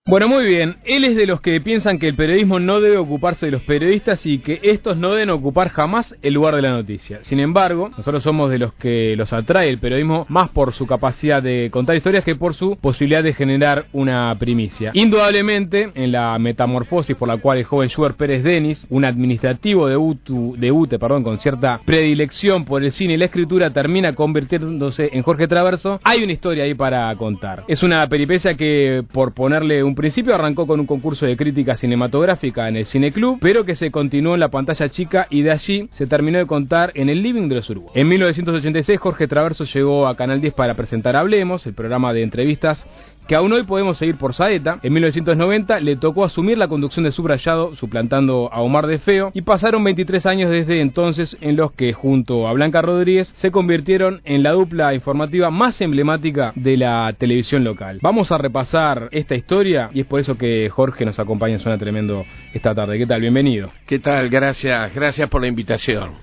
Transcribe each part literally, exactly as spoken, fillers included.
Bueno, muy bien. Él es de los que piensan que el periodismo no debe ocuparse de los periodistas y que estos no deben ocupar jamás el lugar de la noticia. Sin embargo, nosotros somos de los que los atrae el periodismo más por su capacidad de contar historias que por su posibilidad de generar una primicia. Indudablemente, en la metamorfosis por la cual el joven Schubert Pérez Denis, un administrativo de, UTU, de UTE perdón, con cierta predilección por el cine y la escritura, termina convirtiéndose en Jorge Traverso, hay una historia ahí para contar. Es una peripecia que, por ponerle un principio, arrancó con un concurso de crítica cinematográfica en el Cineclub, pero que se continuó en la pantalla chica y de allí se terminó de contar en el living de los Uruguayos. En mil novecientos ochenta y seis Jorge Traverso llegó a Canal diez para presentar Hablemos, el programa de entrevistas que aún hoy podemos seguir por Saeta. En mil novecientos noventa le tocó asumir la conducción de Subrayado, suplantando a Omar de Feo, y pasaron veintitrés años desde entonces en los que, junto a Blanca Rodríguez, se convirtieron en la dupla informativa más emblemática de la televisión local. Vamos a repasar esta historia y es por eso que Jorge nos acompaña, suena tremendo esta tarde. ¿Qué tal? Bienvenido. ¿Qué tal? Gracias, gracias por la invitación.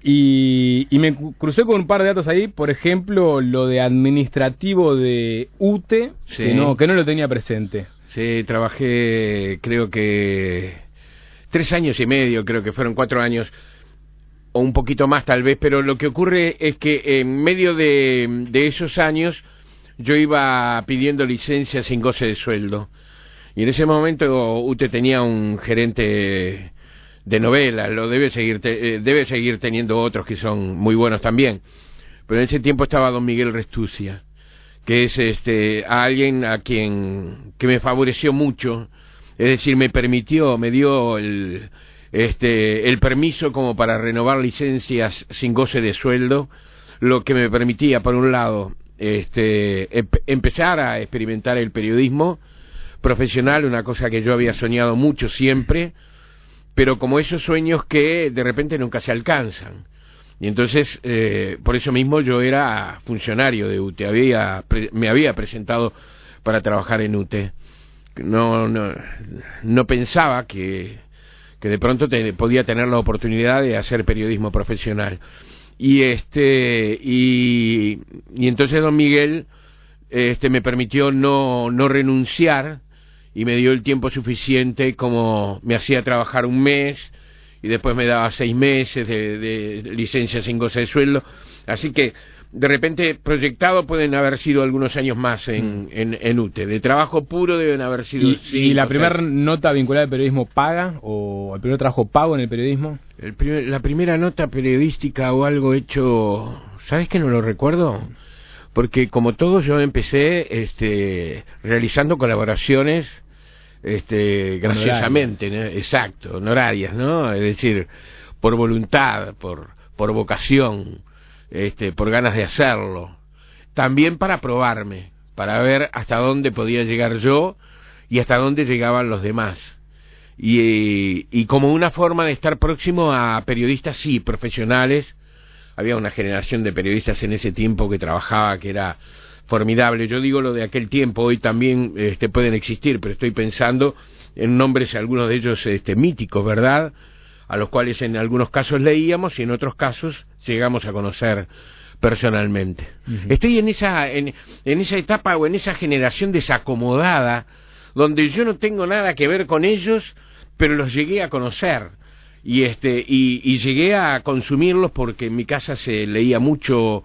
Y, y me crucé con un par de datos ahí, por ejemplo, lo de administrativo de UTE, sí. que, no, que no lo tenía presente. Sí, trabajé creo que tres años y medio, creo que fueron cuatro años, o un poquito más tal vez, pero lo que ocurre es que en medio de, de esos años yo iba pidiendo licencia sin goce de sueldo. Y en ese momento UTE tenía un gerente de novela, lo debe seguir te, eh, debe seguir teniendo otros que son muy buenos también, pero en ese tiempo estaba don Miguel Restucia, que es este a alguien a quien que me favoreció mucho, es decir, me permitió, me dio el este el permiso como para renovar licencias sin goce de sueldo, lo que me permitía, por un lado, este em, empezar a experimentar el periodismo profesional, una cosa que yo había soñado mucho siempre, pero como esos sueños que de repente nunca se alcanzan. Y entonces, eh, por eso mismo yo era funcionario de UTE, había, pre, me había presentado para trabajar en UTE. No, no, no pensaba que, que de pronto te, podía tener la oportunidad de hacer periodismo profesional. Y este y, y entonces don Miguel este me permitió no, no renunciar, y me dio el tiempo suficiente, como me hacía trabajar un mes y después me daba seis meses de, de licencia sin goce de sueldo, así que de repente proyectado pueden haber sido algunos años más en, mm. en, en UTE, de trabajo puro deben haber sido. ¿Y, cinco, ¿y la primera nota vinculada al periodismo paga, o el primer trabajo pago en el periodismo? El primer, la primera nota periodística o algo hecho, ¿sabes que no lo recuerdo? Porque como todos yo empecé este realizando colaboraciones este graciosamente, ¿no? Exacto, honorarias, ¿no? Es decir, por voluntad, por por vocación, este por ganas de hacerlo, también para probarme, para ver hasta dónde podía llegar yo y hasta dónde llegaban los demás, y, y como una forma de estar próximo a periodistas, sí, profesionales. Había una generación de periodistas en ese tiempo que trabajaba, que era formidable. Yo digo lo de aquel tiempo, hoy también este, pueden existir, pero estoy pensando en nombres, algunos de ellos este, míticos, ¿verdad?, a los cuales en algunos casos leíamos y en otros casos llegamos a conocer personalmente. Uh-huh. Estoy en esa, en, en esa etapa o en esa generación desacomodada, donde yo no tengo nada que ver con ellos, pero los llegué a conocer. Y este y, y llegué a consumirlos porque en mi casa se leía mucho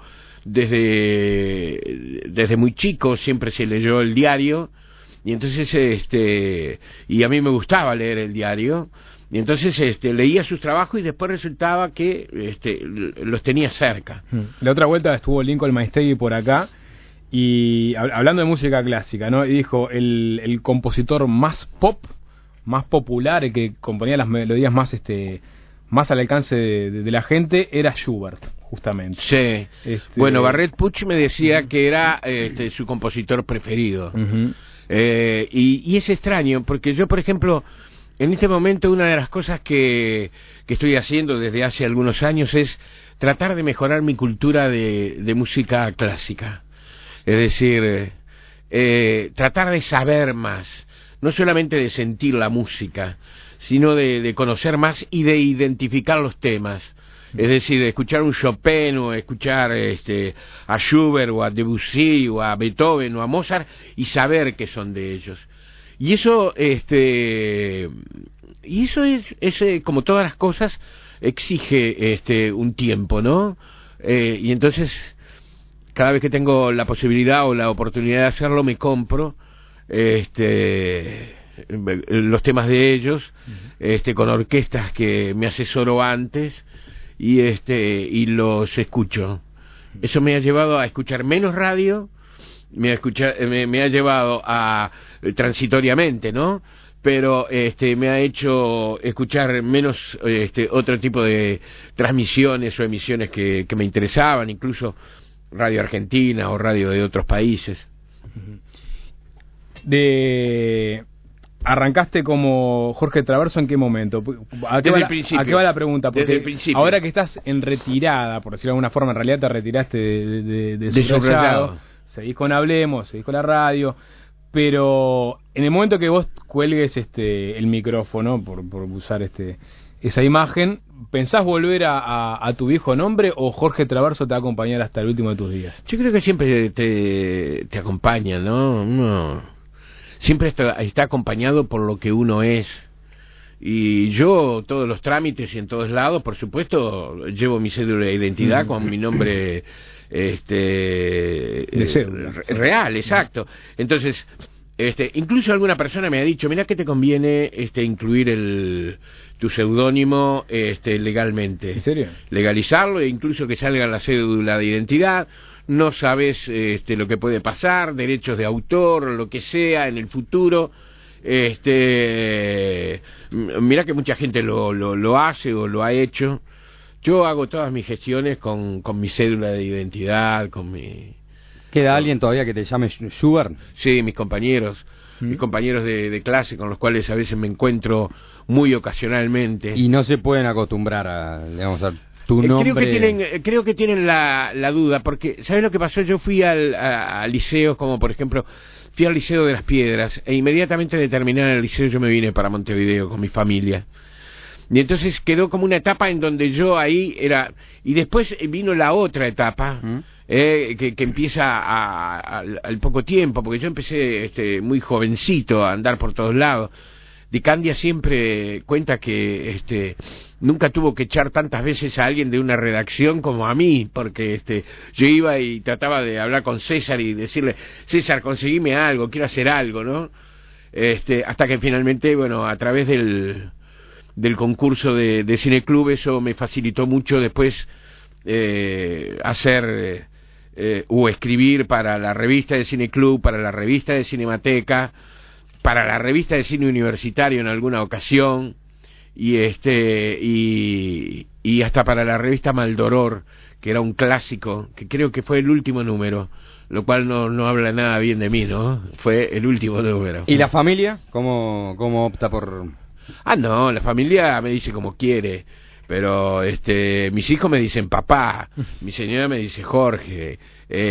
desde desde muy chico, siempre se leyó el diario, y entonces este y a mí me gustaba leer el diario, y entonces este leía sus trabajos y después resultaba que este los tenía cerca. La otra vuelta estuvo Lincoln Maistegui por acá, y hablando de música clásica, ¿no? Y dijo el el compositor más pop, más popular, el que componía las melodías más este más al alcance de, de, de la gente, era Schubert, justamente. Sí. Este... Bueno, Barret Puch me decía uh-huh. que era este, su compositor preferido. Uh-huh. Eh, y, y es extraño, porque yo, por ejemplo, en este momento una de las cosas que, que estoy haciendo desde hace algunos años es tratar de mejorar mi cultura de, de música clásica. Es decir, eh, tratar de saber más, no solamente de sentir la música, sino de, de conocer más y de identificar los temas. Es decir, de escuchar un Chopin o escuchar este, a Schubert o a Debussy o a Beethoven o a Mozart y saber que son de ellos. Y eso, este, y eso es, es eh, como todas las cosas, exige este un tiempo, ¿no? Eh, y entonces, cada vez que tengo la posibilidad o la oportunidad de hacerlo, me compro este los temas de ellos, uh-huh. este con orquestas que me asesoro antes y este y los escucho. Eso me ha llevado a escuchar menos radio, me ha escuchado, me, me ha llevado a transitoriamente, ¿no? Pero este me ha hecho escuchar menos este otro tipo de transmisiones o emisiones que, que me interesaban, incluso radio argentina o radio de otros países. De ¿Arrancaste como Jorge Traverso en qué momento? ¿A qué, va, la, ¿a qué va la pregunta? Porque ahora que estás en retirada, por decirlo de alguna forma, en realidad te retiraste de, de, de, de Subrayado, seguís con Hablemos, seguís con la radio, pero en el momento que vos cuelgues este el micrófono, por, por usar este esa imagen, ¿pensás volver a, a, a tu viejo nombre o Jorge Traverso te va a acompañar hasta el último de tus días? Yo creo que siempre te, te acompaña, ¿no? Uno siempre está, está acompañado por lo que uno es. Y yo, todos los trámites y en todos lados, por supuesto, llevo mi cédula de identidad con mi nombre este de cédula real, exacto. Entonces, este, incluso alguna persona me ha dicho, mira que te conviene este incluir el tu seudónimo este legalmente. ¿En serio? Legalizarlo e incluso que salga la cédula de identidad. No sabes este, lo que puede pasar, derechos de autor, lo que sea en el futuro. Este, mira que mucha gente lo, lo, lo hace o lo ha hecho. Yo hago todas mis gestiones con, con mi cédula de identidad, con mi... ¿Queda alguien todavía que te llame Sugar? Sí, mis compañeros, ¿Mm? mis compañeros de, de clase con los cuales a veces me encuentro muy ocasionalmente. Y no se pueden acostumbrar a, digamos, a... Tu nombre... Creo que tienen, creo que tienen la, la duda, porque ¿sabes lo que pasó? Yo fui al, a, a liceos como por ejemplo, fui al Liceo de las Piedras, e inmediatamente de terminar el liceo yo me vine para Montevideo con mi familia. Y entonces quedó como una etapa en donde yo ahí era... Y después vino la otra etapa, ¿Mm? eh, que, que empieza a, a, al poco tiempo, porque yo empecé este, muy jovencito a andar por todos lados. Di Candia siempre cuenta que este nunca tuvo que echar tantas veces a alguien de una redacción como a mí, porque este yo iba y trataba de hablar con César y decirle, César, conseguime algo, quiero hacer algo, ¿no? Este, hasta que finalmente, bueno, a través del del concurso de, de Cineclub, eso me facilitó mucho después eh, hacer eh, o escribir para la revista de Cineclub, para la revista de Cinemateca, para la revista de cine universitario en alguna ocasión, y este y, y hasta para la revista Maldoror, que era un clásico, que creo que fue el último número, lo cual no, no habla nada bien de mí, ¿no? Fue el último número. ¿Y la familia? ¿Cómo, cómo opta por...? Ah, no, la familia me dice como quiere, pero este mis hijos me dicen papá, mi señora me dice Jorge,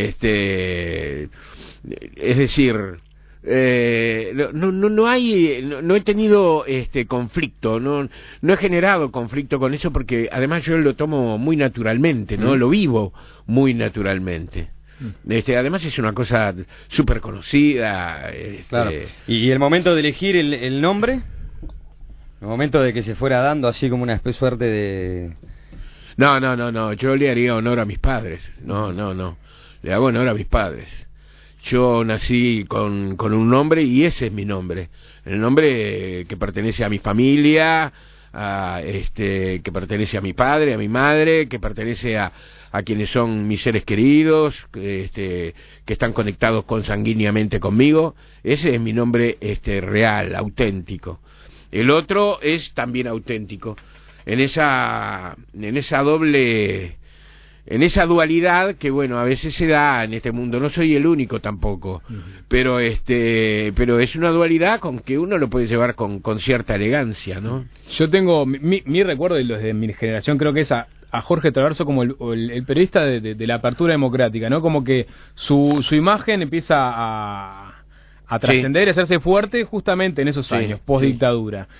este es decir... Eh, no, no, no hay, no, no he tenido este conflicto, no, no he generado conflicto con eso porque además yo lo tomo muy naturalmente, ¿no? Mm. Lo vivo muy naturalmente. Mm. Este, además es una cosa súper conocida. Este... Claro. ¿Y el momento de elegir el, el nombre? ¿El momento de que se fuera dando así como una especie suerte de...? No, no, no, no, yo le haría honor a mis padres, no, no, no, le hago honor a mis padres. Yo nací con, con un nombre y ese es mi nombre, el nombre que pertenece a mi familia, a, este, que pertenece a mi padre, a mi madre, que pertenece a, a quienes son mis seres queridos, este, que están conectados consanguíneamente conmigo. Ese es mi nombre este, real, auténtico. El otro es también auténtico, en esa, en esa doble... en esa dualidad que bueno a veces se da en este mundo. No soy el único tampoco, uh-huh. pero este pero es una dualidad con que uno lo puede llevar con, con cierta elegancia, ¿no? Yo tengo mi, mi recuerdo, y los de mi generación creo que es a, a Jorge Traverso como el, el, el periodista de, de, de la apertura democrática, ¿no? Como que su, su imagen empieza a, a trascender, sí. a hacerse fuerte justamente en esos sí, años, post dictadura. Sí.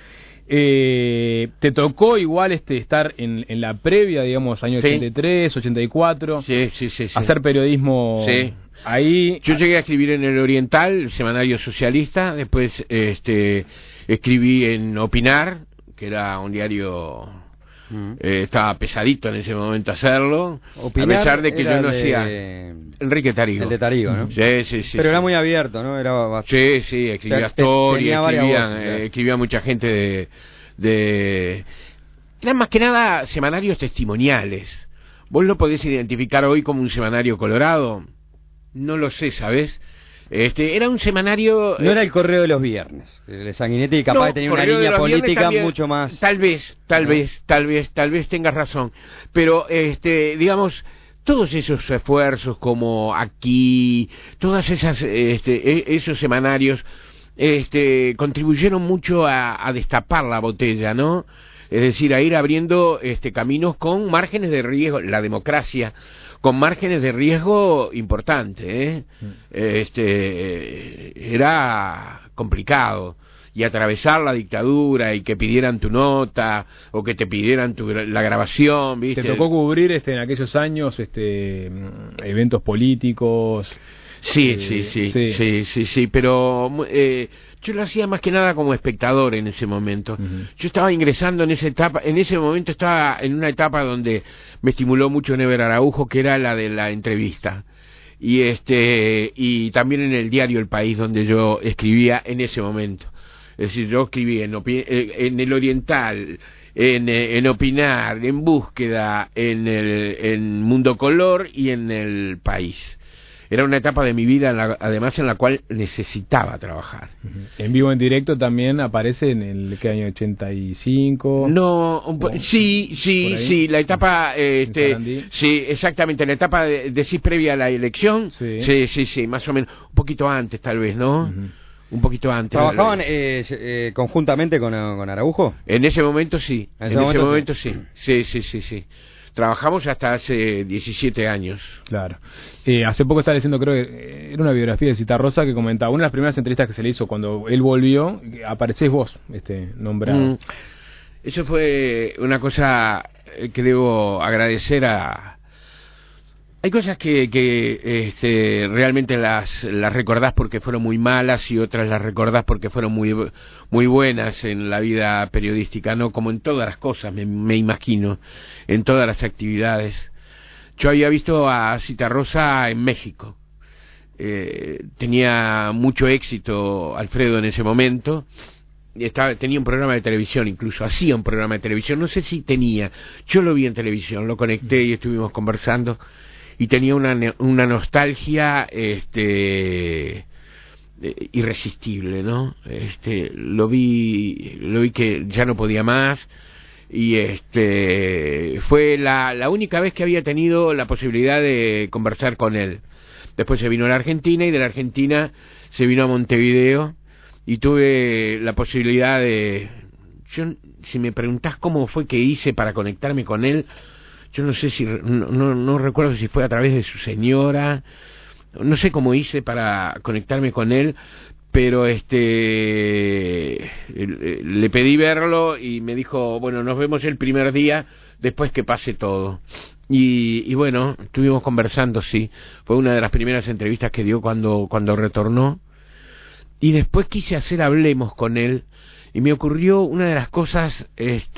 Eh, ¿Te tocó igual este estar en, en la previa, digamos, años Sí. ochenta y tres, ochenta y cuatro? Sí, sí, sí, sí. Hacer periodismo Sí. ahí. Yo llegué a escribir en El Oriental, el semanario socialista, después este escribí en Opinar, que era un diario, Mm. eh, estaba pesadito en ese momento hacerlo, Opinar a pesar de que era yo no el de- hacía... Enrique Tarigo. El de Tarigo, ¿no? Sí, sí, sí. Pero sí. era muy abierto, ¿no? Era bastante... Sí, sí, escribía O sea, te- Astori, tenía varias escribía, voces, eh, claro. escribía mucha gente de, de... Eran más que nada semanarios testimoniales. ¿Vos lo podés identificar hoy como un semanario colorado? No lo sé, ¿sabés? Este, era un semanario... No era el correo de los viernes. El Sanguinetti capaz No, de tenía una Correo de línea los Viernes política también, mucho más... Tal vez, tal ¿no? vez, tal vez, tal vez tengas razón. Pero, este, digamos, todos esos esfuerzos como Aquí, todas esas, este, e- esos semanarios, este, contribuyeron mucho a, a destapar la botella, ¿no? Es decir, a ir abriendo, este, caminos con márgenes de riesgo, la democracia, con márgenes de riesgo importante, ¿eh? Este, era complicado. Y atravesar la dictadura y que pidieran tu nota o que te pidieran tu, la grabación, ¿viste? ¿Te tocó cubrir este en aquellos años este mm, eventos políticos? Sí, Eh, sí, sí, sí. sí, sí, sí, pero eh, yo lo hacía más que nada como espectador en ese momento. Ujú. Yo estaba ingresando en esa etapa, en ese momento estaba en una etapa donde me estimuló mucho Never Araujo, que era la de la entrevista. Y este y también en el diario El País, donde yo escribía en ese momento. Es decir, yo escribí en, opi- en El Oriental, en, en Opinar, en Búsqueda, en el en Mundo Color y en El País. Era una etapa de mi vida, en la- además, en la cual necesitaba trabajar. Ujú. En vivo, en directo también aparece en el ¿qué año? ochenta y cinco. No, un po- ¿O sí, sí, por ahí? sí, la etapa, eh, ¿En este, Sarandí? sí, exactamente, la etapa de, decís previa a la elección, Sí. sí, sí, sí, más o menos, un poquito antes tal vez, ¿no? Ujú. Un poquito antes. ¿Trabajaban eh, eh, conjuntamente con, con Araujo? En ese momento sí, En en ese ese momento momento sí. sí, sí, sí, sí, sí. Trabajamos hasta hace diecisiete años. Claro. Eh, hace poco estaba leyendo, creo que eh, era una biografía de Citarrosa que comentaba, una de las primeras entrevistas que se le hizo cuando él volvió, que aparecés vos, este, nombrado. Mm. Eso fue una cosa eh, que debo agradecer a... Hay cosas que, que este, realmente las, las recordás porque fueron muy malas y otras las recordás porque fueron muy, muy buenas en la vida periodística, ¿no? Como en todas las cosas, me, me imagino, en todas las actividades. Yo había visto a Citarrosa en México. Eh, tenía mucho éxito Alfredo en ese momento. Estaba, tenía un programa de televisión, incluso hacía un programa de televisión, no sé si tenía, yo lo vi en televisión, lo conecté y estuvimos conversando y tenía una, una nostalgia este eh, irresistible, ¿no? Este, lo vi, lo vi que ya no podía más y este fue la, la única vez que había tenido la posibilidad de conversar con él. Después se vino a la Argentina y de la Argentina se vino a Montevideo y tuve la posibilidad de... Yo, si me preguntás cómo fue que hice para conectarme con él, yo no sé si... No, no, no recuerdo si fue a través de su señora, no sé cómo hice para conectarme con él, pero este le pedí verlo y me dijo, bueno, nos vemos el primer día después que pase todo. Y, y bueno, estuvimos conversando, sí. Fue una de las primeras entrevistas que dio cuando, cuando retornó. Y después quise hacer Hablemos con él y me ocurrió una de las cosas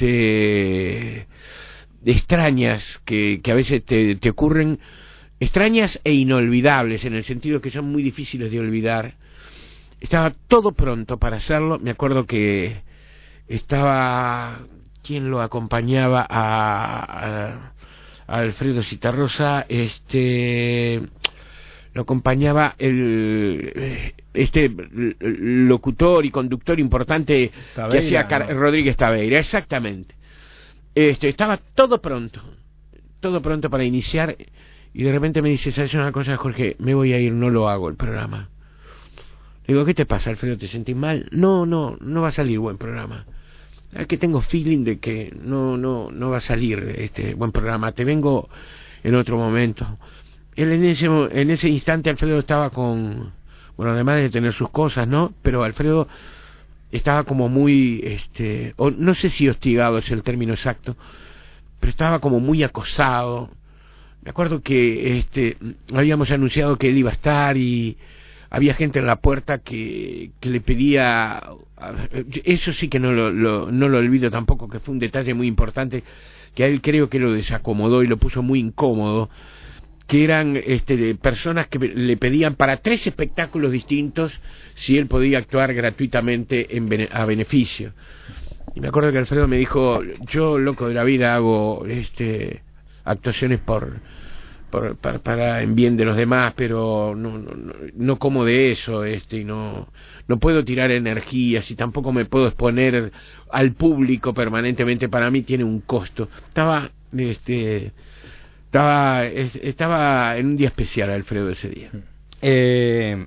este extrañas que, que a veces te, te ocurren, extrañas e inolvidables, en el sentido que son muy difíciles de olvidar. Estaba todo pronto para hacerlo. Me acuerdo que estaba... ¿Quién lo acompañaba a, a, a Alfredo Citarrosa? Este... Lo acompañaba el este locutor y conductor importante Tabeira, que hacía Car- ¿no? Rodríguez Tabeira, exactamente. Este, estaba todo pronto, todo pronto para iniciar, y de repente me dice, ¿sabes una cosa, Jorge? Me voy a ir, no lo hago el programa. Le digo, ¿qué te pasa, Alfredo? ¿Te sentís mal? No, no, no va a salir buen programa. Es que tengo feeling de que no, no, no va a salir este buen programa. Te vengo en otro momento. Él en ese, en ese instante Alfredo estaba con, bueno, además de tener sus cosas, ¿no? Pero Alfredo estaba como muy, este, o no sé si hostigado es el término exacto, pero estaba como muy acosado. Me acuerdo que este habíamos anunciado que él iba a estar y había gente en la puerta que, que le pedía, eso sí que no lo, lo, no lo olvido tampoco, que fue un detalle muy importante, que a él creo que lo desacomodó y lo puso muy incómodo, que eran este, personas que le pedían para tres espectáculos distintos si él podía actuar gratuitamente en bene, a beneficio. Y me acuerdo que Alfredo me dijo, yo loco de la vida hago este actuaciones por, por para, para en bien de los demás, pero no, no, no, no como de eso, este y no no puedo tirar energías y tampoco me puedo exponer al público permanentemente, para mí tiene un costo. Estaba este estaba estaba en un día especial Alfredo ese día. Eh,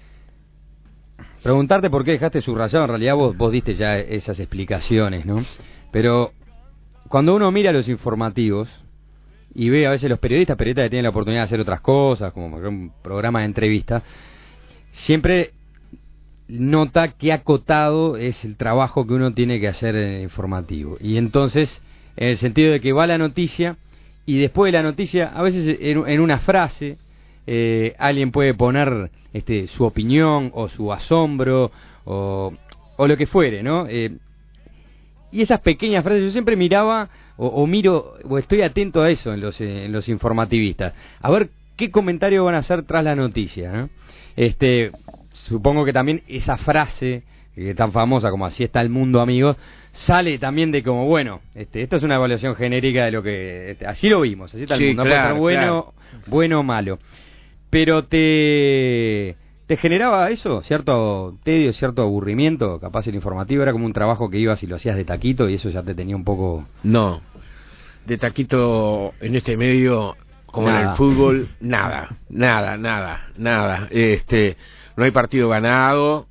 preguntarte por qué dejaste subrayado, en realidad vos vos diste ya esas explicaciones, ¿no? Pero cuando uno mira los informativos y ve a veces los periodistas, periodistas que tienen la oportunidad de hacer otras cosas, como un programa de entrevista, siempre nota qué acotado es el trabajo que uno tiene que hacer en el informativo. Y entonces, en el sentido de que va la noticia, y después de la noticia, a veces en, en una frase, eh, alguien puede poner este, su opinión, o su asombro, o, o lo que fuere, ¿no? Eh, y esas pequeñas frases, yo siempre miraba, o, o miro, o estoy atento a eso en los, eh, en los informativistas, a ver qué comentario van a hacer tras la noticia, ¿no? Este, supongo que también esa frase, que es tan famosa como así está el mundo, amigos, sale también de como, bueno, este, esto es una evaluación genérica de lo que, este, así lo vimos, así está el sí, mundo, claro, puede ser bueno, claro. bueno o malo, pero te... ¿Te generaba eso? ¿Cierto tedio, cierto aburrimiento? Capaz el informativo era como un trabajo que ibas y lo hacías de taquito y eso ya te tenía un poco... No, de taquito en este medio, como nada. En el fútbol, nada, nada, nada, nada. Este, no hay partido ganado.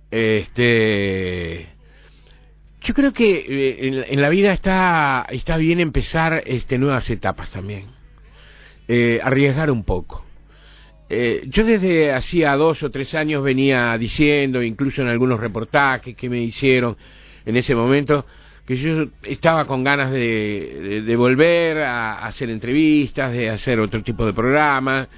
Este, yo creo que en, en la vida está está bien empezar este nuevas etapas también, eh, arriesgar un poco. Eh, yo desde hacía dos o tres años venía diciendo, incluso en algunos reportajes que me hicieron en ese momento, que yo estaba con ganas de, de, de volver a, a hacer entrevistas, de hacer otro tipo de programas,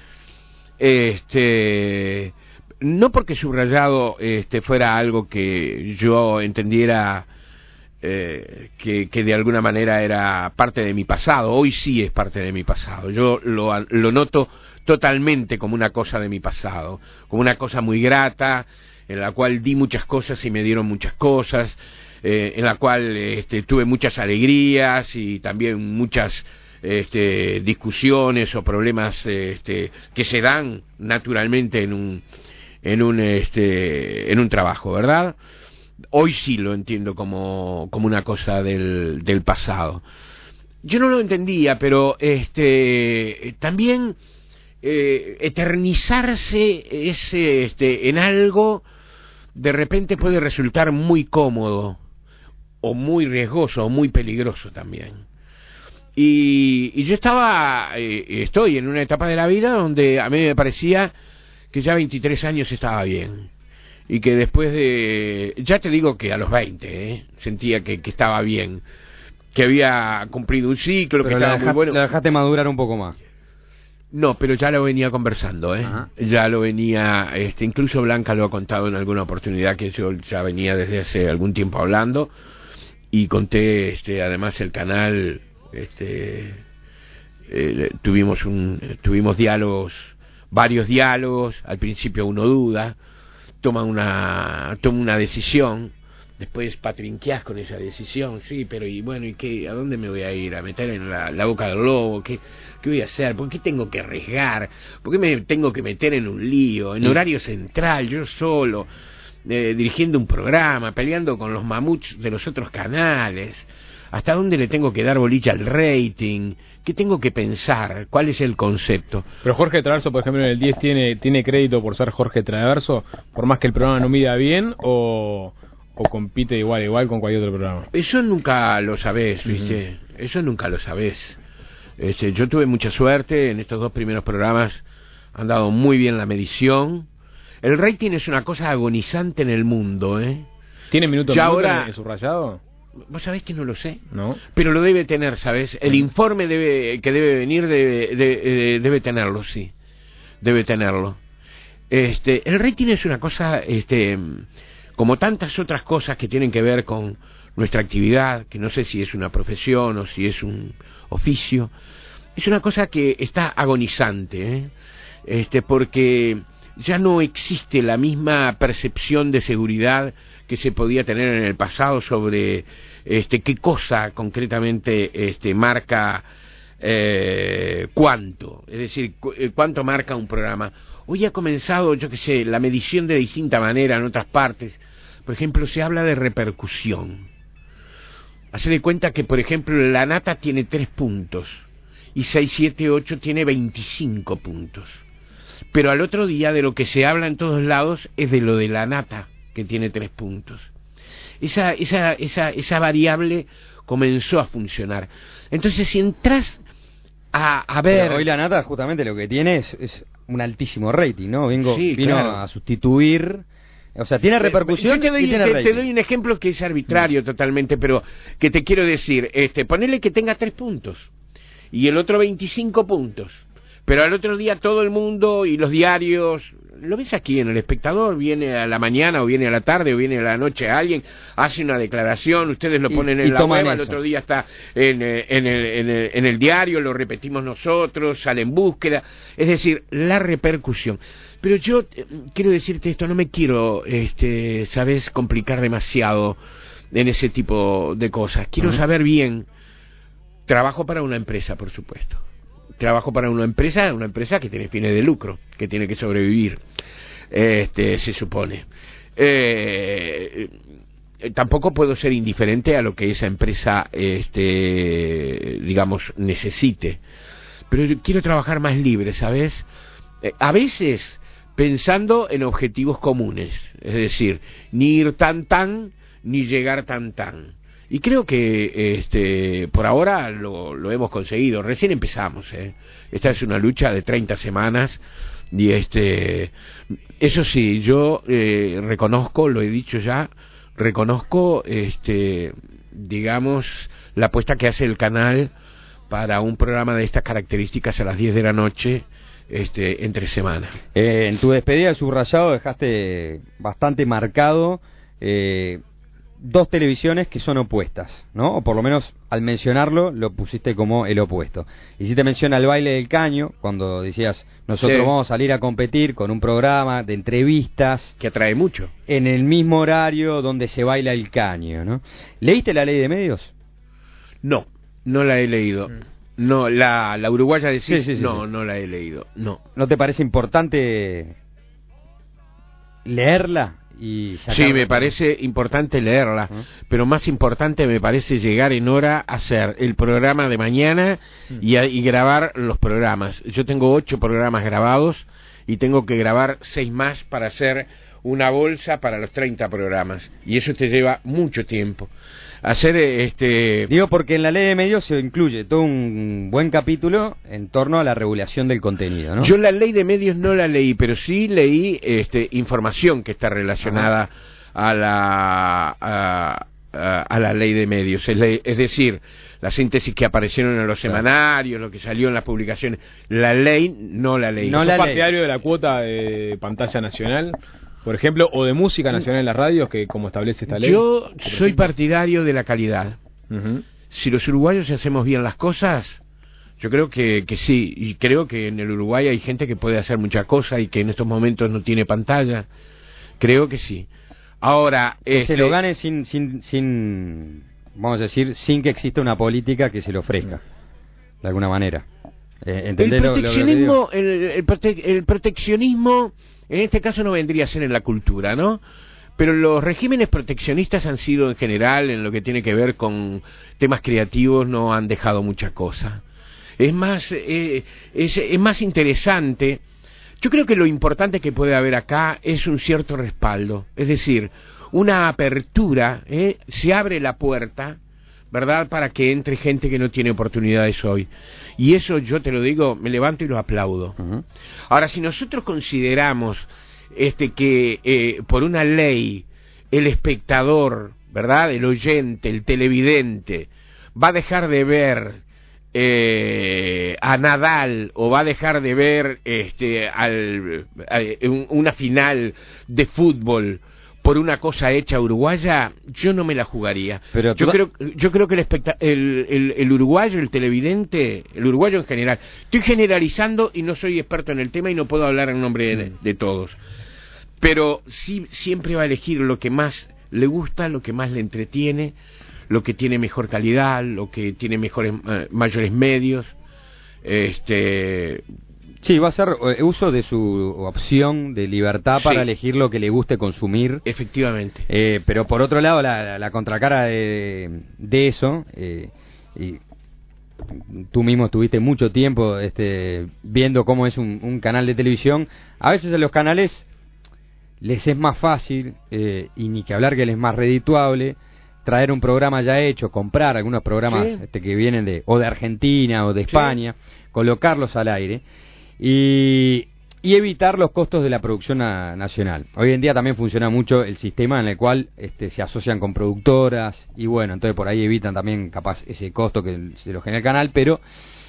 este, no porque Subrayado este, fuera algo que yo entendiera eh, que, que de alguna manera era parte de mi pasado. Hoy sí es parte de mi pasado, yo lo, lo noto totalmente como una cosa de mi pasado, como una cosa muy grata, en la cual di muchas cosas y me dieron muchas cosas, eh, en la cual este, tuve muchas alegrías y también muchas este, discusiones o problemas este, que se dan naturalmente en un en un este en un trabajo, ¿verdad? Hoy sí lo entiendo como como una cosa del del pasado. Yo no lo entendía, pero este también Eh, eternizarse ese, este, en algo de repente puede resultar muy cómodo o muy riesgoso o muy peligroso también. Y, y yo estaba, eh, estoy en una etapa de la vida donde a mí me parecía que ya veintitrés años estaba bien y que después de, ya te digo que a los veinte eh, sentía que, que estaba bien, que había cumplido un ciclo, pero que estaba deja, muy bueno. La dejaste madurar un poco más. No, pero ya lo venía conversando, ¿eh? Ajá. Ya lo venía, este, incluso Blanca lo ha contado en alguna oportunidad, que yo ya venía desde hace algún tiempo hablando, y conté, este, además el canal, este, eh, tuvimos un, tuvimos diálogos, varios diálogos, al principio uno duda, toma una, toma una decisión, después patrinqueás con esa decisión, sí, pero y bueno, ¿y qué? ¿A dónde me voy a ir? ¿A meter en la, la boca del lobo? ¿Qué, ¿Qué voy a hacer? ¿Por qué tengo que arriesgar? ¿Por qué me tengo que meter en un lío? En horario central, yo solo, eh, dirigiendo un programa, peleando con los mamuts de los otros canales. ¿Hasta dónde le tengo que dar bolilla al rating? ¿Qué tengo que pensar? ¿Cuál es el concepto? Pero Jorge Traverso, por ejemplo, en el diez tiene, tiene crédito por ser Jorge Traverso, por más que el programa no mida bien, o... o compite igual igual con cualquier otro programa. Eso nunca lo sabés, ¿viste? Uh-huh. Eso nunca lo sabés. Este, yo tuve mucha suerte en estos dos primeros programas, han dado muy bien la medición. El rating es una cosa agonizante en el mundo, ¿eh? ¿Tiene minuto ya a minuto ahora, en subrayado? Vos sabés que no lo sé, ¿No? Pero lo debe tener, ¿sabés? El informe debe, que debe venir debe, debe, debe tenerlo, sí. Debe tenerlo. Este, el rating es una cosa, este, como tantas otras cosas que tienen que ver con nuestra actividad, que no sé si es una profesión o si es un oficio, es una cosa que está agonizante, ¿eh? Este, porque ya no existe la misma percepción de seguridad que se podía tener en el pasado sobre este qué cosa concretamente este marca eh, cuánto, es decir, cu cuánto marca un programa. Hoy ha comenzado, yo qué sé, la medición de distinta manera en otras partes. Por ejemplo, se habla de repercusión. Hace de cuenta que, por ejemplo, La Nata tiene tres puntos y seis, siete, ocho tiene veinticinco puntos. Pero al otro día de lo que se habla en todos lados es de lo de La Nata, que tiene tres puntos. Esa, esa, esa, esa variable comenzó a funcionar. Entonces, si entras a, a ver... Pero hoy La Nata justamente lo que tiene es, es un altísimo rating, ¿no? Vengo, sí, vino claro. a sustituir... O sea, tiene repercusión Yo te doy, y tiene te, rating. te doy un ejemplo que es arbitrario totalmente, pero que te quiero decir, este, ponele que tenga tres puntos y el otro veinticinco puntos, pero al otro día todo el mundo y los diarios, lo ves aquí en El Espectador, viene a la mañana o viene a la tarde o viene a la noche alguien, hace una declaración, ustedes lo Y- ponen y en la toman web, al eso. otro día está en, eh, en, el, en, el, en el diario, lo repetimos nosotros, sale en búsqueda, es decir, la repercusión. Pero yo eh, quiero decirte esto, no me quiero, este, sabes, complicar demasiado en ese tipo de cosas. Quiero Uh-huh. saber bien. Trabajo para una empresa, por supuesto. Trabajo para una empresa, una empresa que tiene fines de lucro, que tiene que sobrevivir, este, se supone. Eh, eh, tampoco puedo ser indiferente a lo que esa empresa, este, digamos, necesite. Pero yo quiero trabajar más libre, ¿sabes? Eh, a veces pensando en objetivos comunes, es decir, ni ir tan tan, ni llegar tan tan. Y creo que este, por ahora lo, lo hemos conseguido. Recién empezamos, ¿eh? Esta es una lucha de treinta semanas y este, eso sí, yo eh, reconozco, lo he dicho ya, reconozco, este, digamos, la apuesta que hace el canal para un programa de estas características a las diez de la noche. Este, entre semanas. Eh, en tu despedida del subrayado dejaste bastante marcado eh, dos televisiones que son opuestas, ¿no? O por lo menos al mencionarlo lo pusiste como el opuesto. Hiciste mención al baile del caño cuando decías nosotros sí. vamos a salir a competir con un programa de entrevistas que atrae mucho en el mismo horario donde se baila el caño, ¿no? ¿Leíste La Ley de Medios? No, no la he leído. Mm. No, la, la uruguaya decís, sí, sí, sí, no, sí. no la he leído, no. ¿No te parece importante leerla? Y sí, me parece importante leerla, ¿eh? Pero más importante me parece llegar en hora a hacer el programa de mañana y, a, y grabar los programas. Yo tengo ocho programas grabados y tengo que grabar seis más para hacer una bolsa para los treinta programas. Y eso te lleva mucho tiempo. Hacer este... Digo porque en La Ley de Medios se incluye todo un buen capítulo en torno a la regulación del contenido, ¿no? Yo La Ley de Medios no la leí, pero sí leí este, información que está relacionada Ajá. a la a, a, a la Ley de Medios, es, le, es decir, la síntesis que aparecieron en los semanarios, claro. Lo que salió en las publicaciones. La ley no la leí. ¿No ¿Sos la partidario de la cuota de pantalla nacional, por ejemplo, o de música nacional en las radios, que como establece esta ley? Yo soy partidario de la calidad. Uh-huh. Si los uruguayos hacemos bien las cosas, yo creo que, que sí, y creo que en el Uruguay hay gente que puede hacer muchas cosas y que en estos momentos no tiene pantalla. Creo que sí. Ahora, que este... se lo gane sin, sin, sin, vamos a decir, sin que exista una política que se lo ofrezca, de alguna manera. Eh, el proteccionismo, lo, lo el, el, prote el proteccionismo, en este caso no vendría a ser en la cultura, ¿no? Pero los regímenes proteccionistas han sido en general, en lo que tiene que ver con temas creativos, no han dejado mucha cosa. Es más, eh, es, es más interesante. Yo creo que lo importante que puede haber acá es un cierto respaldo, es decir, una apertura, ¿eh? Se abre la puerta, ¿verdad?, para que entre gente que no tiene oportunidades hoy. Y eso, yo te lo digo, me levanto y lo aplaudo. Uh-huh. Ahora, si nosotros consideramos este que eh, por una ley el espectador, ¿verdad?, el oyente, el televidente, va a dejar de ver eh, a Nadal o va a dejar de ver este al, a, una final de fútbol por una cosa hecha uruguaya, yo no me la jugaría. Pero yo creo, yo creo que el, especta el, el, el uruguayo, el televidente, el uruguayo en general, estoy generalizando y no soy experto en el tema y no puedo hablar en nombre de, de todos, pero sí siempre va a elegir lo que más le gusta, lo que más le entretiene, lo que tiene mejor calidad, lo que tiene mejores, eh, mayores medios, este... Sí, va a ser uso de su opción de libertad para sí. elegir lo que le guste consumir. Efectivamente. Eh, pero por otro lado, la, la, la contracara de, de eso, eh, y tú mismo estuviste mucho tiempo este, viendo cómo es un, un canal de televisión, a veces a los canales les es más fácil, eh, y ni que hablar que les es más redituable, traer un programa ya hecho, comprar algunos programas sí. este, que vienen de o de Argentina o de España, sí. colocarlos al aire. Y, y evitar los costos de la producción na, nacional. Hoy en día también funciona mucho el sistema en el cual este, se asocian con productoras y bueno, entonces por ahí evitan también capaz ese costo que se lo genera el canal, pero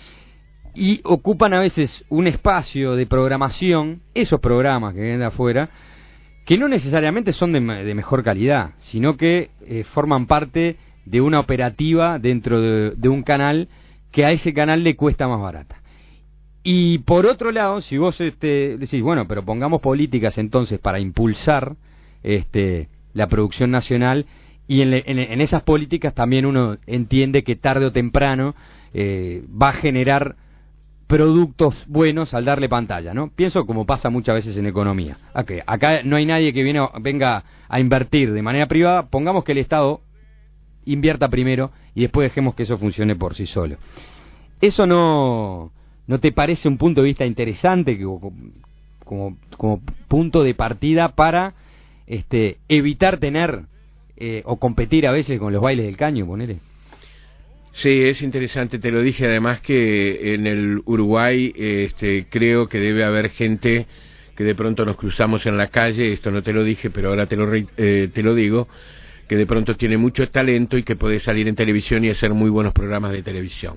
y ocupan a veces un espacio de programación, esos programas que vienen de afuera, que no necesariamente son de, de mejor calidad, sino que eh, forman parte de una operativa dentro de, de un canal que a ese canal le cuesta más barata. Y por otro lado, si vos este, decís, bueno, pero pongamos políticas entonces para impulsar este, la producción nacional, y en, en, en esas políticas también uno entiende que tarde o temprano eh, va a generar productos buenos al darle pantalla, ¿no? Pienso como pasa muchas veces en economía. Okay, acá no hay nadie que viene, venga a invertir de manera privada, pongamos que el Estado invierta primero y después dejemos que eso funcione por sí solo. Eso no... ¿No te parece un punto de vista interesante que, como, como punto de partida para este, evitar tener eh, o competir a veces con los bailes del caño, ponele? Sí, es interesante, te lo dije además que en el Uruguay este, creo que debe haber gente que de pronto nos cruzamos en la calle, esto no te lo dije pero ahora te lo, eh, te lo digo, que de pronto tiene mucho talento y que puede salir en televisión y hacer muy buenos programas de televisión.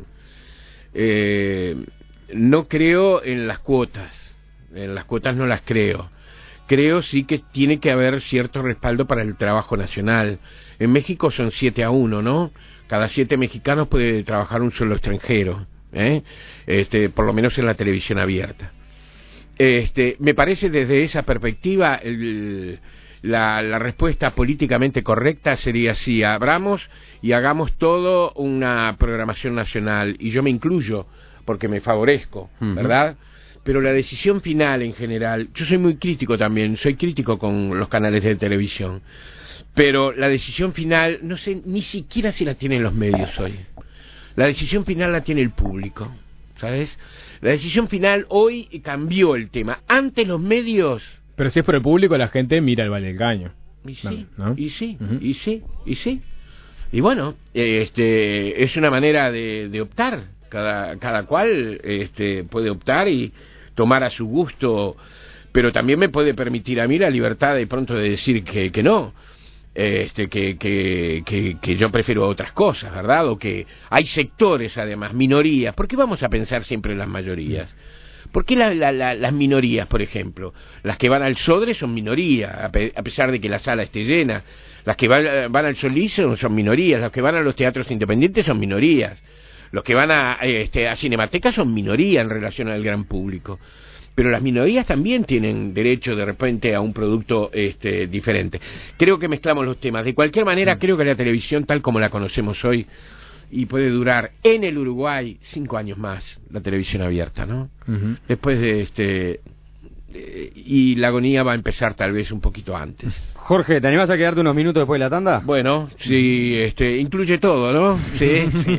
Eh... No creo en las cuotas, en las cuotas no las creo. Creo sí que tiene que haber cierto respaldo para el trabajo nacional. En México son siete a uno, ¿no? Cada siete mexicanos puede trabajar un solo extranjero, ¿eh? Este, por lo menos en la televisión abierta. Este, me parece desde esa perspectiva el, la, la respuesta políticamente correcta sería sí, abramos y hagamos todo una programación nacional, y yo me incluyo porque me favorezco, ¿verdad? Uh-huh. Pero la decisión final en general, yo soy muy crítico también, soy crítico con los canales de televisión, pero la decisión final, no sé ni siquiera si la tienen los medios hoy. La decisión final la tiene el público, ¿sabes? La decisión final hoy cambió el tema. Antes los medios... Pero si es por el público, la gente mira el Baile del Caño. Y sí, ¿no? y sí, uh-huh. y sí, y sí. Y bueno, este es una manera de, de optar. Cada, cada cual este, puede optar y tomar a su gusto, pero también me puede permitir a mí la libertad de pronto de decir que, que no, este, que, que, que, que yo prefiero otras cosas, ¿verdad? O que hay sectores, además, minorías. ¿Por qué vamos a pensar siempre en las mayorías? ¿Por qué la, la, la, las minorías, por ejemplo? Las que van al Sodre son minorías, a, pe, a pesar de que la sala esté llena. Las que van, van al Solís son, son minorías. Las que van a los teatros independientes son minorías. Los que van a, este, a Cinemateca son minoría en relación al gran público. Pero las minorías también tienen derecho de repente a un producto este, diferente. Creo que mezclamos los temas. De cualquier manera, creo que la televisión tal como la conocemos hoy, y puede durar en el Uruguay cinco años más, la televisión abierta, ¿no? Uh-huh. Después de este... Eh, y la agonía va a empezar tal vez un poquito antes. Jorge, ¿te animás a quedarte unos minutos después de la tanda? Bueno, sí, este, incluye todo, ¿no? Sí, sí.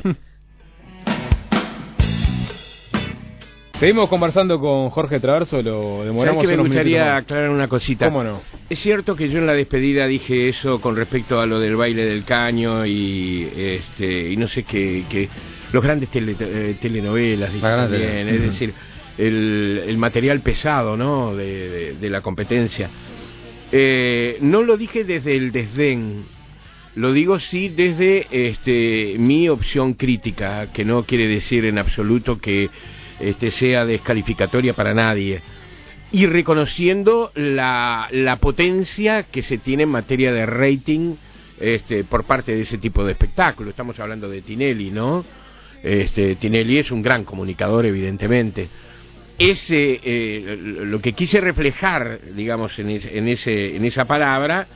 Seguimos conversando con Jorge Traverso, lo demoramos que me unos gustaría aclarar una cosita. ¿Cómo no? Es cierto que yo en la despedida dije eso con respecto a lo del baile del caño y este y no sé qué, que los grandes tele, eh, telenovelas, dije también, es decir, el, el material pesado, ¿no? De, de, de la competencia. Eh, no lo dije desde el desdén, lo digo sí desde este, mi opción crítica, que no quiere decir en absoluto que este, sea descalificatoria para nadie, y reconociendo la, la potencia que se tiene en materia de rating este, por parte de ese tipo de espectáculo. Estamos hablando de Tinelli, ¿no? Este, Tinelli es un gran comunicador, evidentemente. Ese, eh, lo que quise reflejar, digamos, en, es, en, ese, en esa palabra,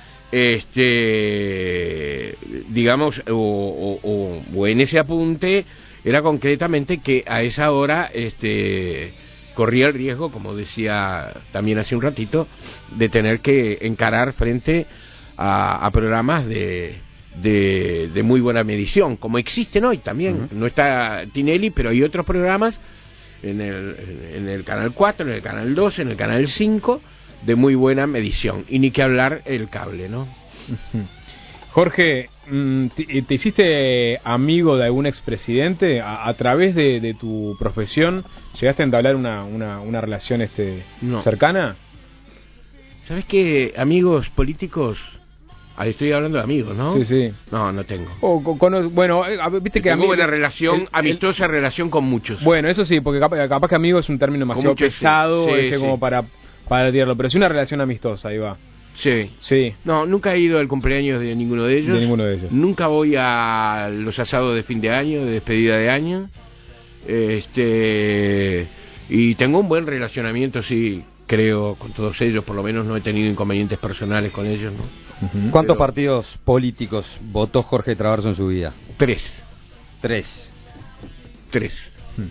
este, digamos, o, o, o, o en ese apunte, era concretamente que a esa hora este, corría el riesgo, como decía también hace un ratito, de tener que encarar frente a, a programas de, de, de muy buena medición, como existen hoy también. Uh-huh. No está Tinelli, pero hay otros programas en el, en el Canal cuatro, en el Canal dos, en el Canal cinco, de muy buena medición, y ni que hablar el cable, ¿no? Jorge, ¿te, te hiciste amigo de algún expresidente? ¿A, a través de, de tu profesión llegaste a entablar una, una, una relación este no. cercana? ¿Sabes qué? Amigos políticos, ahí estoy hablando de amigos, ¿no? Sí, sí. No, no tengo. O, con, con, bueno, viste que tengo amigo, buena relación, el, amistosa el, relación con muchos. Bueno, eso sí, porque capaz, capaz que amigo es un término demasiado muchos, pesado, sí, sí, sí. como para, para tirarlo, pero es una relación amistosa, ahí va. Sí. Sí. No, nunca he ido al cumpleaños de ninguno de ellos. De ninguno de ellos. Nunca voy a los asados de fin de año, de despedida de año. Este, y tengo un buen relacionamiento, sí, creo, con todos ellos. Por lo menos no he tenido inconvenientes personales con ellos, ¿no? Uh-huh. ¿Cuántos Pero... partidos políticos votó Jorge Traverso en su vida? Tres. Tres. Tres. Hmm.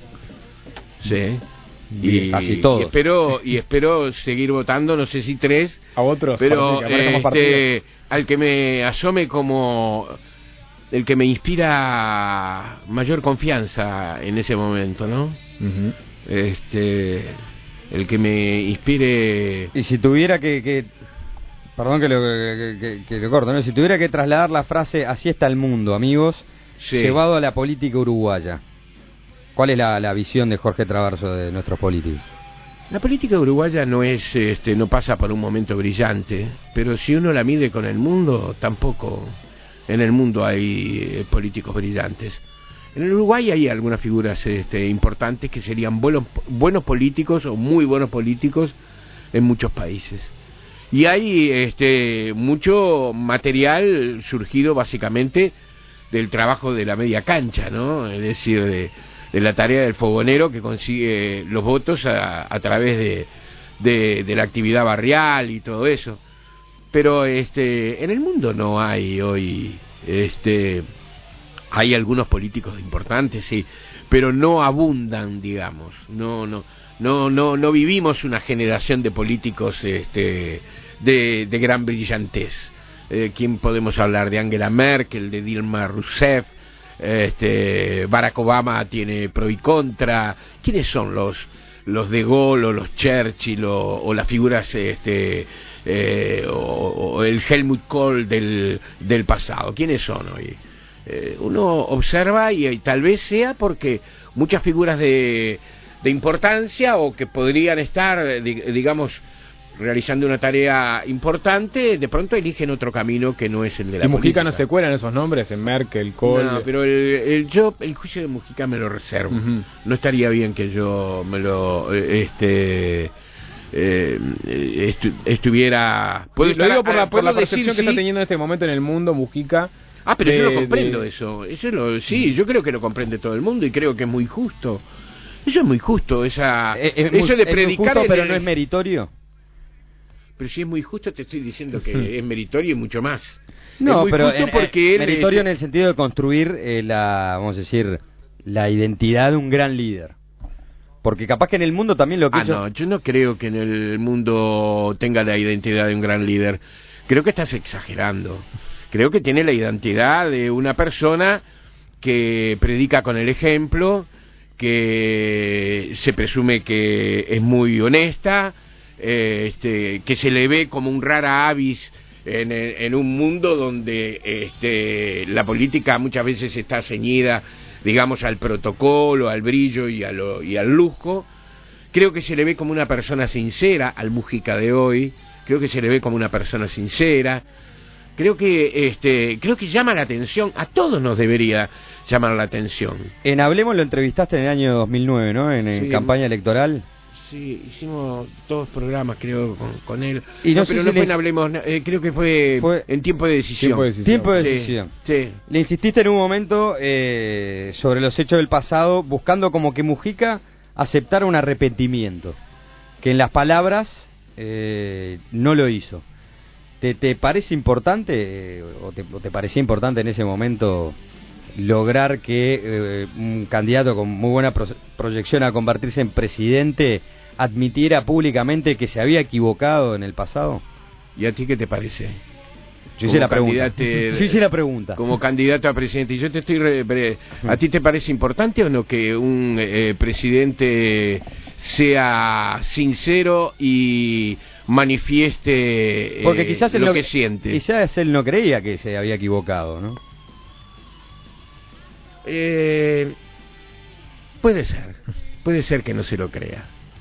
Sí. Y, casi todos. Y espero, y espero seguir votando, no sé si tres, a otros, pero que, este, al que me asome como el que me inspira mayor confianza en ese momento, ¿no? Uh-huh. Este, el que me inspire. Y si tuviera que, que perdón que lo que, que, que lo corto, ¿no? Si tuviera que trasladar la frase "así está el mundo, amigos", sí, llevado a la política uruguaya, ¿cuál es la, la visión de Jorge Traverso de nuestros políticos? La política uruguaya no es, este, no pasa por un momento brillante, pero si uno la mide con el mundo, tampoco en el mundo hay eh, políticos brillantes. En el Uruguay hay algunas figuras este, importantes que serían buenos, buenos políticos o muy buenos políticos en muchos países. Y hay este, mucho material surgido básicamente del trabajo de la media cancha, ¿no? Es decir, de de la tarea del fogonero que consigue los votos a, a través de, de, de la actividad barrial y todo eso. Pero este en el mundo no hay hoy, este hay algunos políticos importantes, sí, pero no abundan, digamos. No no no no no vivimos una generación de políticos este de, de gran brillantez. Eh, ¿Quién podemos hablar? De Angela Merkel, de Dilma Rousseff. Este, Barack Obama tiene pro y contra. ¿Quiénes son los los de Gaulle o los Churchill o, o las figuras este eh, o, o el Helmut Kohl del, del pasado? ¿Quiénes son hoy? Eh, uno observa y, y tal vez sea porque muchas figuras de, de importancia o que podrían estar, digamos, realizando una tarea importante, de pronto eligen otro camino que no es el de la política. ¿Y Mujica política. no se cuelan esos nombres? En Merkel, Kohl... No, pero el, el, yo, el juicio de Mujica me lo reservo. Uh-huh. No estaría bien que yo me lo... este eh, estu, estuviera... Lo estar, digo por la, por la percepción que sí está teniendo en este momento en el mundo Mujica. Ah, pero de, yo lo comprendo de... eso. eso lo, sí, yo creo que lo comprende todo el mundo y creo que es muy justo. Eso es muy justo, esa es, es eso muy, de predicar... Es justo, el, pero no es meritorio. Pero si es muy justo, te estoy diciendo que sí. Es meritorio y mucho más. No, es muy pero justo en, porque en, meritorio él, en el sentido de construir eh, la, vamos a decir, la identidad de un gran líder. Porque capaz que en el mundo también lo que ah, hizo... no, yo no creo que en el mundo tenga la identidad de un gran líder. Creo que estás exagerando. Creo que tiene la identidad de una persona que predica con el ejemplo, que se presume que es muy honesta, eh, este, que se le ve como un rara avis en, en un mundo donde este, la política muchas veces está ceñida, digamos, al protocolo, al brillo y, a lo, y al lujo. Creo que se le ve como una persona sincera al Mujica de hoy, creo que se le ve como una persona sincera, creo que este creo que llama la atención, a todos nos debería llamar la atención. En Hablemos lo entrevistaste en el año dos mil nueve, ¿no? En, en Sí. campaña electoral. Sí, hicimos dos programas, creo, con, con él. Y no no, sé pero si no fue les- en Hablemos, eh, creo que fue, Fue- en Tiempo de Decisión. Tiempo de Decisión. Tiempo de Sí, decisión. sí. Le insististe en un momento eh, sobre los hechos del pasado, buscando como que Mujica aceptara un arrepentimiento, que en las palabras eh, no lo hizo. ¿Te, te parece importante, eh, o, te, o te parecía importante en ese momento lograr que eh, un candidato con muy buena pro- proyección a convertirse en presidente admitiera públicamente que se había equivocado en el pasado? ¿Y a ti qué te parece? Yo hice Como la pregunta. candidate- Yo hice la pregunta. Como candidato a presidente, y yo te estoy re- pre- ¿a ti te parece importante o no que un eh, presidente sea sincero y manifieste eh, Porque quizás él lo no, que siente? Quizás él no creía que se había equivocado, ¿no? Eh, puede ser, puede ser que no se lo crea.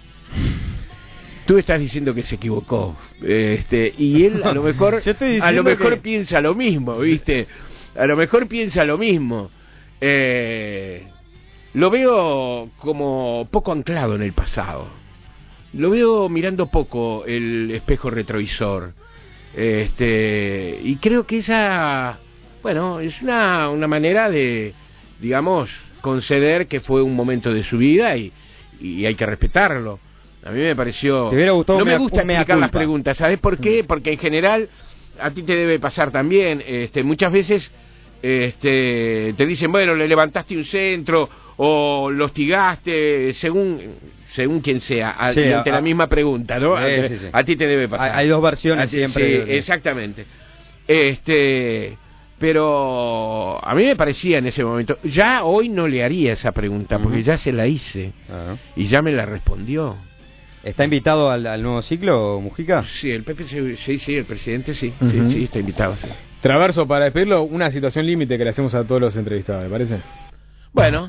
Tú estás diciendo que se equivocó, este, y él a lo mejor, Yo estoy a lo diciendo mejor que- piensa lo mismo, ¿viste? A lo mejor piensa lo mismo. Eh, lo veo como poco anclado en el pasado. Lo veo mirando poco el espejo retrovisor. Este, y creo que esa, bueno, es una, una manera de, digamos, conceder que fue un momento de su vida y, y hay que respetarlo. A mí me pareció... ¿Te hubiera gustado no un me mea- gusta un mea explicar las culpa? preguntas, ¿sabes por qué? Porque en general a ti te debe pasar también. Este, muchas veces este, te dicen, bueno, le levantaste un centro o lo hostigaste, según según quien sea, a- Sí, ante a- la misma pregunta, ¿no? Sí, a, sí, sí. a ti te debe pasar. Hay- hay dos versiones A ti- siempre. sí, exactamente. Este, pero a mí me parecía en ese momento, ya hoy no le haría esa pregunta porque Ujú. ya se la hice Ah, y ya me la respondió. ¿está invitado al, al nuevo ciclo, Mujica? Sí, el Pepe, sí, sí, sí, el presidente sí, Ujú. sí, sí, está invitado. Sí. Traverso, para despedirlo, una situación límite que le hacemos a todos los entrevistados, ¿me parece? Bueno,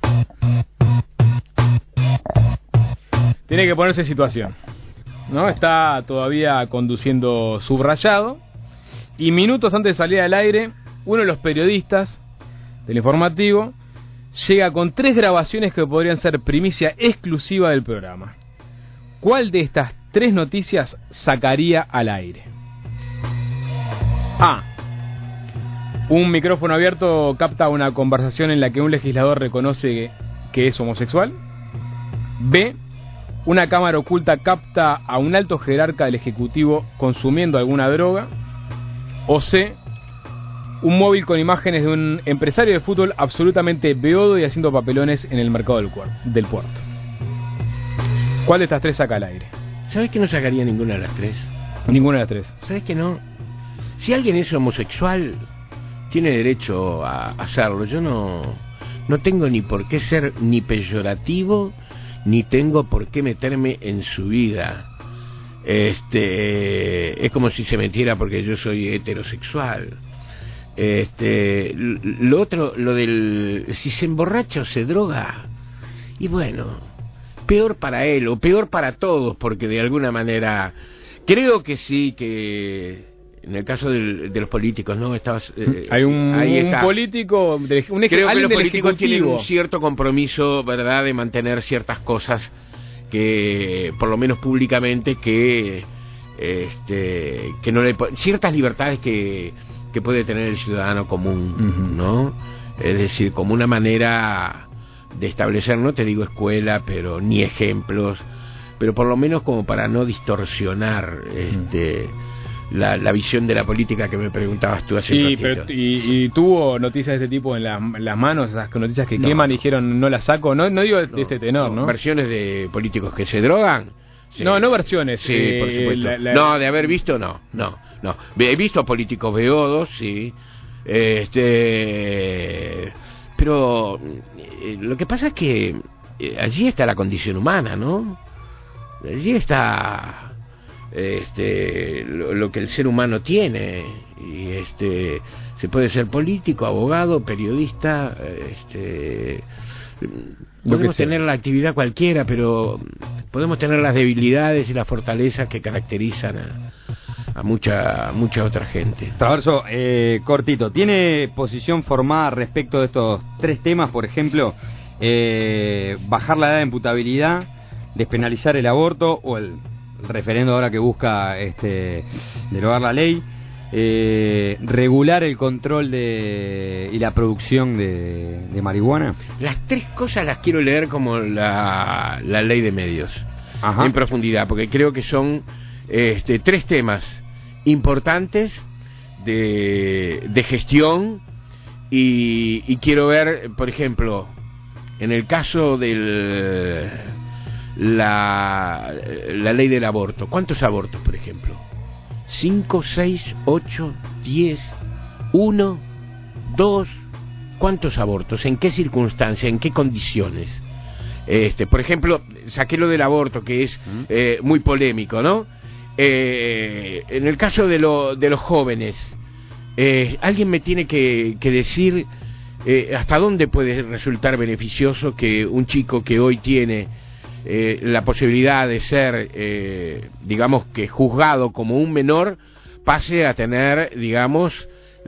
Tiene que ponerse en situación, ¿no? Está todavía conduciendo Subrayado y minutos antes de salir al aire, uno de los periodistas del informativo llega con tres grabaciones que podrían ser primicia exclusiva del programa. ¿Cuál de estas tres noticias sacaría al aire? A. Un micrófono abierto capta una conversación en la que un legislador reconoce que es homosexual. B. Una cámara oculta capta a un alto jerarca del Ejecutivo consumiendo alguna droga. O C. Un móvil con imágenes de un empresario de fútbol absolutamente beodo y haciendo papelones en el mercado del, cuer- del puerto. ¿Cuál de estas tres saca al aire? ¿sabes que no sacaría ninguna de las tres? Ninguna de las tres. ¿Sabes que no? Si alguien es homosexual, tiene derecho a hacerlo. Yo no, no tengo ni por qué ser ni peyorativo, ni tengo por qué meterme en su vida. Este, es como si se metiera porque yo soy heterosexual. Este, l- lo otro, lo del, si se emborracha o se droga, y bueno, peor para él o peor para todos, porque de alguna manera creo que sí, que en el caso del, de los políticos, ¿no? Estabas, eh, Hay un, ahí un está. político, de- un eje- Creo que alguien los del políticos tienen Ejecutivo. un cierto compromiso, ¿verdad?, de mantener ciertas cosas que, por lo menos públicamente, que este que no le po- ciertas libertades que, que puede tener el ciudadano común, Ujú. ¿no? Es decir, como una manera de establecer, no te digo escuela, pero ni ejemplos, pero por lo menos como para no distorsionar este la, la visión de la política que me preguntabas tú hace un Sí, ratito. pero y, y tuvo noticias de este tipo en, la- en las manos, esas noticias que No, queman no. y dijeron no las saco, no no digo de No, este tenor, ¿no? Versiones de políticos que se drogan. Sí. No, no versiones, Sí, eh, por supuesto. la- la- No, de haber visto, no, no, no. He visto a políticos beodos, sí. Este, pero eh, lo que pasa es que eh, allí está la condición humana, ¿no? Allí está este lo, lo que el ser humano tiene, y este se puede ser político, abogado, periodista, este Podemos tener la actividad cualquiera, pero podemos tener las debilidades y las fortalezas que caracterizan a, a mucha mucha otra gente. Traverso, eh, cortito, ¿tiene posición formada respecto de estos tres temas? Por ejemplo, eh, bajar la edad de imputabilidad, despenalizar el aborto o el, el referendo ahora que busca este derogar la ley, eh, regular el control de y la producción de, de marihuana. Las tres cosas las quiero leer como la, la ley de medios. Ajá. En profundidad, porque creo que son este, tres temas importantes de, de gestión y, y quiero ver, por ejemplo, en el caso de la, la ley del aborto, ¿cuántos abortos, por ejemplo? ¿Cinco, seis, ocho, diez, uno, dos? ¿Cuántos abortos? ¿En qué circunstancia? ¿En qué condiciones? Este, por ejemplo, saqué lo del aborto, que es eh, muy polémico, ¿no? Eh, en el caso de, lo, de los jóvenes, eh, alguien me tiene que, que decir eh, hasta dónde puede resultar beneficioso que un chico que hoy tiene eh, la posibilidad de ser, eh, digamos que juzgado como un menor, pase a tener, digamos,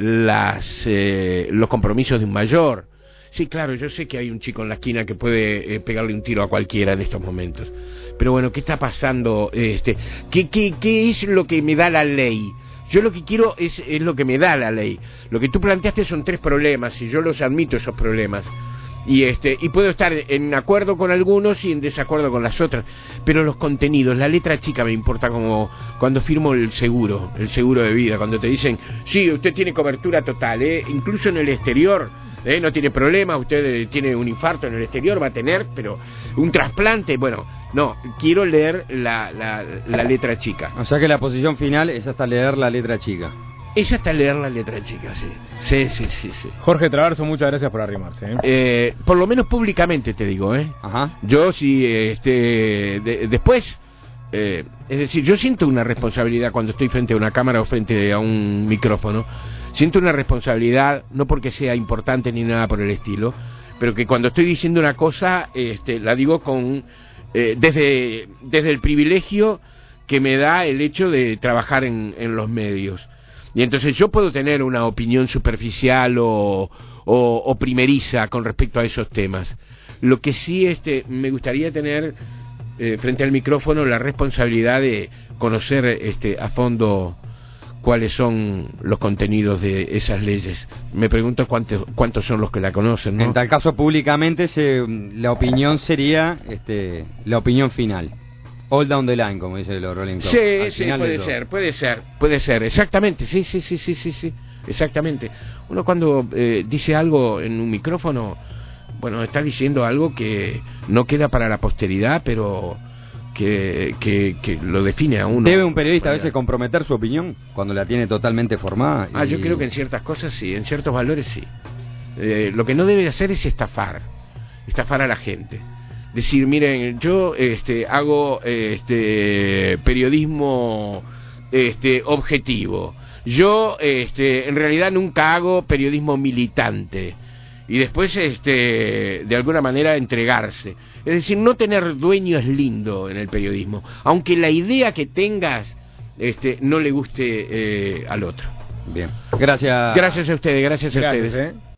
las eh, los compromisos de un mayor. Sí, claro, yo sé que hay un chico en la esquina que puede eh, pegarle un tiro a cualquiera en estos momentos. Pero bueno, ¿qué está pasando? Este, ¿qué, qué, qué es lo que me da la ley? Yo lo que quiero es, es lo que me da la ley. Lo que tú planteaste son tres problemas y yo los admito, esos problemas. Y este y puedo estar en acuerdo con algunos y en desacuerdo con las otras, pero los contenidos, la letra chica me importa, como cuando firmo el seguro, el seguro de vida, cuando te dicen, sí, usted tiene cobertura total, ¿eh? Incluso en el exterior, ¿eh? No tiene problema, usted tiene un infarto en el exterior, va a tener, pero un trasplante, bueno, no, quiero leer la, la, la letra chica. O sea que la posición final es hasta leer la letra chica. Es hasta leer la letra chica, sí. Sí, sí, sí, sí. Jorge Traverso, muchas gracias por arrimarse. ¿eh? Eh, por lo menos públicamente te digo, ¿eh? Ajá. Yo sí, este, de, después, eh, es decir, yo siento una responsabilidad cuando estoy frente a una cámara o frente a un micrófono. Siento una responsabilidad, no porque sea importante ni nada por el estilo, pero que cuando estoy diciendo una cosa, este, la digo con eh, desde desde el privilegio que me da el hecho de trabajar en, en los medios. Y entonces yo puedo tener una opinión superficial o, o, o primeriza con respecto a esos temas. Lo que sí este, me gustaría tener eh, frente al micrófono la responsabilidad de conocer este, a fondo cuáles son los contenidos de esas leyes. Me pregunto cuántos cuántos son los que la conocen, ¿no? En tal caso, públicamente se, la opinión sería este, la opinión final. All down the line, como dice los Rolling Stones. Sí, sí, puede ser, puede ser, puede ser, exactamente, sí, sí, sí, sí, sí, sí, exactamente. Uno cuando eh, dice algo en un micrófono, bueno, está diciendo algo que no queda para la posteridad, pero que, que, que lo define a uno. ¿Debe un periodista a veces comprometer su opinión cuando la tiene totalmente formada? Ah, y... yo creo que en ciertas cosas sí, en ciertos valores sí. Eh, lo que no debe hacer es estafar, estafar a la gente. Decir, miren, yo este, hago este, periodismo este, objetivo. Yo este, en realidad nunca hago periodismo militante. Y después, este, de alguna manera, entregarse. Es decir, no tener dueño es lindo en el periodismo. Aunque la idea que tengas este, no le guste eh, al otro. Bien. Gracias. Gracias a ustedes, gracias a Gracias, ustedes. ¿eh?